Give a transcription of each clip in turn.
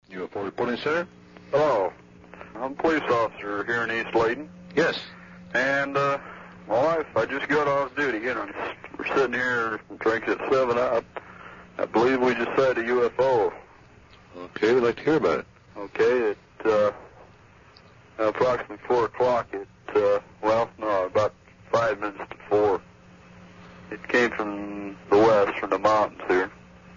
UFO Reporting Center? Hello. I'm a police officer here in East Layton. Yes. And, my wife, I just got off duty. We're sitting here drinking 7-Up. I believe we just sighted a UFO. Okay, we'd like to hear about it. Okay, at approximately 4 o'clock, about 5 minutes to 4. It came from the west, from the mountains here.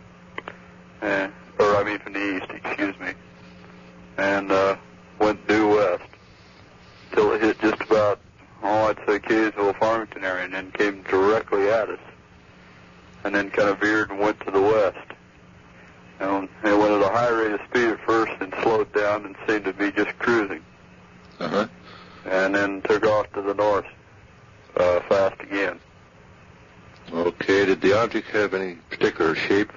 From the east, excuse me. And went due west till it hit just about, I'd say Kaysville, Farmington area, and then came directly at us. And then kind of veered and went to the west. And it went at a high rate of speed at first and slowed down and seemed to be just cruising. Uh-huh. And then took off to the north fast again. Okay, did the object have any particular shape?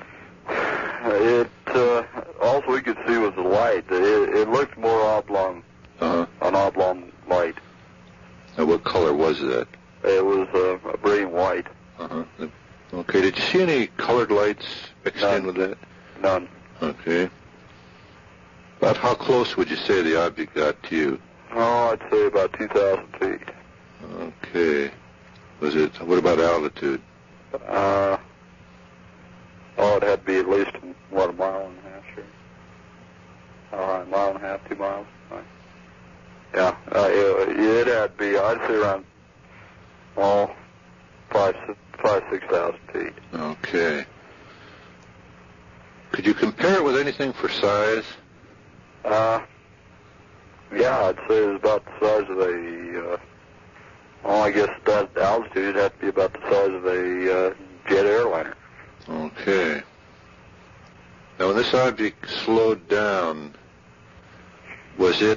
All we could see was the light. It looked more oblong, Uh-huh. an oblong light. Now, what color was that? It was a brilliant white. Uh-huh. Okay, did you see any colored lights mixed in with that? None. Okay. About how close would you say the object got to you? Oh, I'd say about 2,000 feet. Okay. What about altitude? It had to be at least, a mile and a half, sure. A mile and a half, 2 miles. Right. Yeah, it had to be, I'd say around, 6,000 feet. Okay. Could you compare it with anything for size? Yeah, I'd say it was about the size of I guess that altitude would have to be about the size of a jet airliner. Okay. Now, when this object slowed down, was it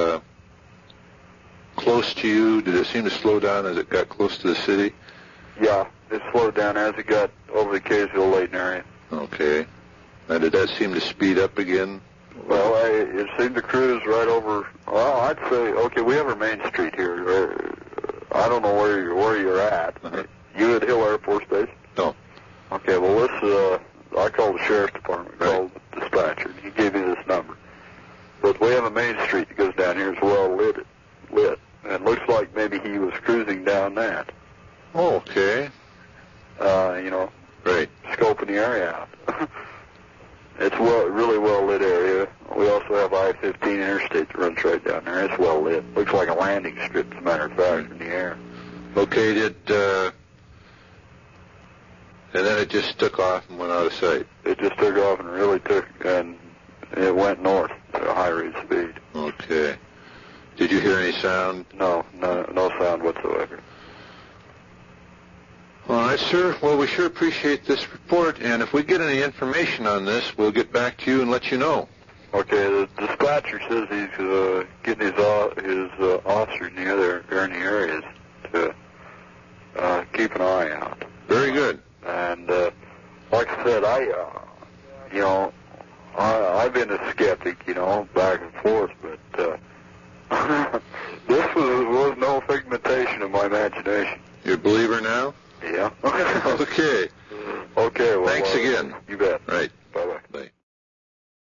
close to you? Did it seem to slow down as it got close to the city? Yeah, it slowed down as it got over the Kaysville, Layton area. Okay. Now, did that seem to speed up again? Well, it seemed to cruise right over. Well, I'd say, okay, we have our main street here. I don't know where you're at. Uh-huh. You at Hill Air Force Base? No. Okay, well, this I called the sheriff's department, Right. called the dispatcher, and he gave me this number. But we have a main street that goes down here. It's well lit, and it looks like maybe he was cruising down that. Oh, okay. Right. Scoping the area out. It's really well lit area. We also have I-15 interstate that runs right down there. It's well lit. Looks like a landing strip, as a matter of fact, in the air. Okay, and then it just took off and went out of sight. It just took off and it went north at a high rate of speed. Okay. Did you hear any sound? No sound whatsoever. All right, sir. Well, we sure appreciate this report, and if we get any information on this, we'll get back to you and let you know. Okay, the dispatcher says he's getting his officers in the areas to keep an eye out. Very good. And like I said, I've been a skeptic, back and forth,